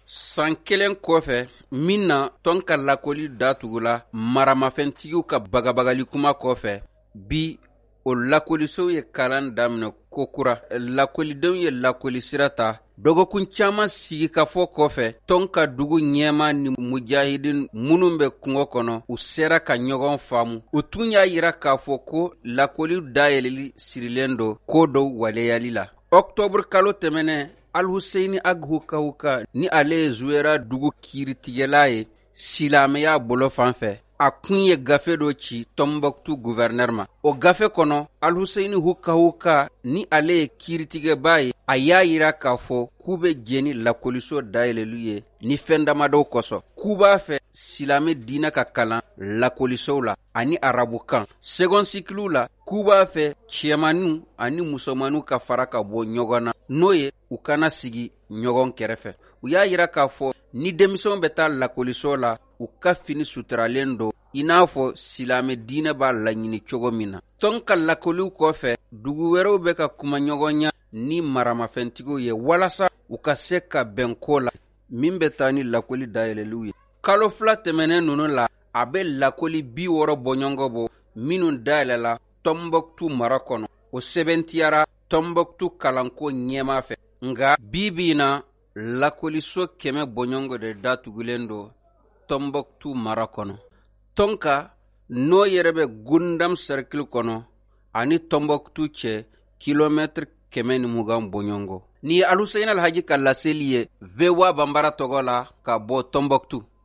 San kelen kɔfɛ min na tɔn ka lakoli datugula maramafɛntigiw ka bagabagali kuma kɔfɛ bi o lakolisow ye kalan daminɛ kokura lakolidenw ye lakoli sira ta dɔgɔkun caaman sigi ka fɔ kɔfɛ tɔn ka dugu ɲɛma ni mujahidin minnu bɛ kungo kɔnɔ u sera ka ɲɔgɔn faamu u tun y'a yira k'a fɔ ko lakoli dayɛlɛli sirilen do ko dɔw waleyali la ɔktɔburu kalo tɛmɛnɛ Al-Husseini Aghukahuka ni ale ye Zuwera dugu kiiritigɛla ye silamɛya bolo fan fɛ a kun ye gafe dɔ ci Tombouctou gouverneur ma o gafe kɔnɔ Al-Husseini Hukahuka ni ale ye kiiritigɛba ye a y'a yira k'a fɔ k'u bɛ jɛni lakoliso dayɛlɛlu ye ni fɛn damadɔw kosɔn k'u b'a fɛ silamɛ diinɛ ka kalan lakolisow la ani arabukan second cycle la k'u b'a fɛ cɛmaniw ani musomaniw ka fara ka bɔ ɲɔgɔn na n'o ye u kana sigi ɲɔgɔn kɛrɛfɛ u y'a yira k'a fɔ ni denmisɛnw bɛ taa lakoliso la u ka fini suturalen do i n'a fɔ silamɛ diinɛ b'a laɲini cogo min na tɔn ka lakoliw kɔfɛ dugu wɛrɛw bɛ ka kuma ɲɔgɔnya ni maramafɛntigiw ye walasa u ka se ka bɛn ko la min bɛ taa ni lakoli dayɛlɛliw ye kalo fila tɛmɛnen ninnu la a bɛ lakoli 60 bɔɲɔgɔn bɔ minnu dayɛlɛla Tombouctou mara kɔnɔ o sɛbɛntiyara Tombouctou kalanko ɲɛma fɛ nga bibi na lakoliso 100 bɔɲɔgɔn de datugulen do Tombouctou mara kɔnɔ tɔnka n'o yɛrɛ bɛ Gundam cercle kɔnɔ ani Tombouctou cɛ kilomètre 120 bɔɲɔgɔn ni Al-Husseini Alhaji ka laseli ye VOA Bambara tɔgɔ la ka bɔ Tombouctou